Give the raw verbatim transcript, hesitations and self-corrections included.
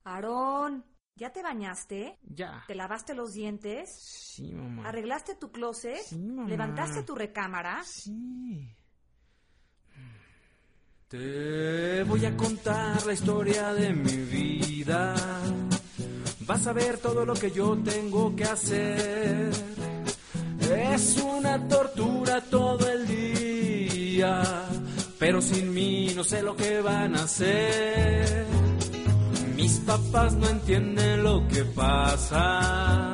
Aarón, ¿ya te bañaste? Ya. ¿Te lavaste los dientes? Sí, mamá. ¿Arreglaste tu closet? Sí, mamá. ¿Levantaste tu recámara? Sí. Te voy a contar la historia de mi vida. Vas a ver todo lo que yo tengo que hacer. Es una tortura todo el día, pero sin mí no sé lo que van a hacer. Mis papás no entienden lo que pasa.